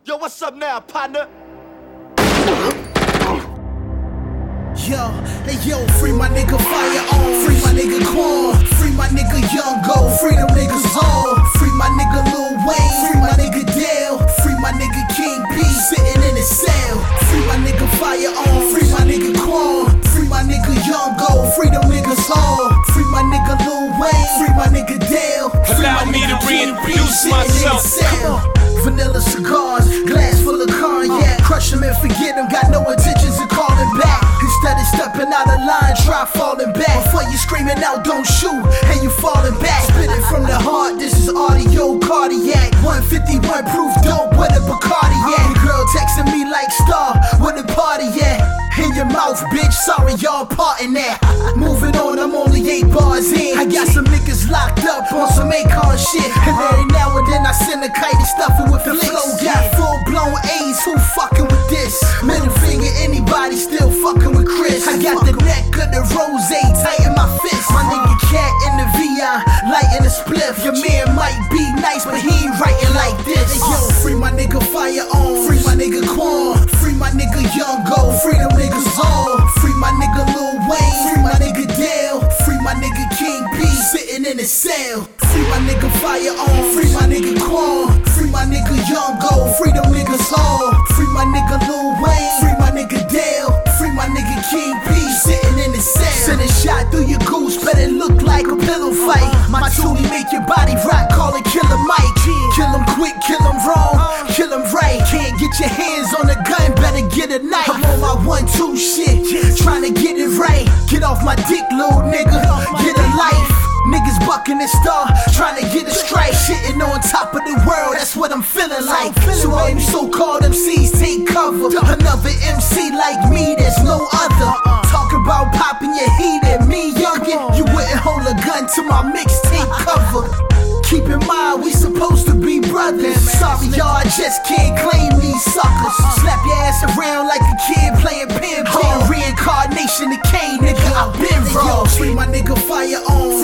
Yo, what's up now, partner? Yo, hey yo, free my nigga Fire on, free my nigga Quan, free my nigga Young Go, free them niggas all, free my nigga Lil Wayne, free my nigga Dale, free my nigga King P, sitting in his cell, free my nigga Fire on, free my nigga Quan, free my nigga Young Go, free them niggas all, free my nigga Lil Wayne, free my nigga Dale, free Allow my me nigga to King P, reintroduce sitting in myself. his cell. Vanilla cigars, glass full of cognac. Crush him and forget him, got no intentions of calling back. Instead of stepping out of line, try falling back. Before you screaming out, don't shoot, and you falling back. Spitting from the heart, this is audio cardiac. 151 proof dope with a Bacardi at. Your girl texting me like Star, where the party at? In your mouth, bitch, sorry y'all parting that. Moving on, I'm only 8 bars in. I got some niggas locked up on some Akon shit. And every now and then I send a kite and stuff it with the flow. Got full-blown A's, who fucking with this? Middle finger, anybody still fucking with Chris. I got the neck of the rose, tight in my fist. My nigga Cat in the VI, lighting a spliff. Your man might be nice, but he ain't writing like this. Yo, free my nigga Fire on, free my nigga Quan, free my nigga Young Go, free them niggas all, free my nigga Lil Wayne, free my nigga Dale, free my nigga King P, sitting in his cell, free my nigga Fire on, free my nigga Quan, free my nigga Young Go, free them niggas all, free my nigga Lil Wayne, free my nigga Dale, free my nigga King P, sitting in his cell. Send a shot through your goose, but it look like a pillow fight. My toolie make your body rock, call it Killer Mike. Kill him quick, kill him wrong, kill him right. Can't get your hands on a gun, better get a knife. I'm on my 1-2 shit, trying to get it right. Get off my dick, little nigga, get a life. Niggas bucking and star, trying to get a strike. Shitting on top of the world, that's what I'm feeling like. So all you so-called MCs take cover. Another MC like me, there's no other. Talk about popping your heat at me, youngin'. You wouldn't hold a gun to my mixtape cover. Keep in mind, we supposed to be brothers. Sorry y'all, I just can't claim these suckers. Slap your ass around like a kid playing ping pong. Reincarnation of Kane, nigga, I've been wrong. Free my nigga Fire on,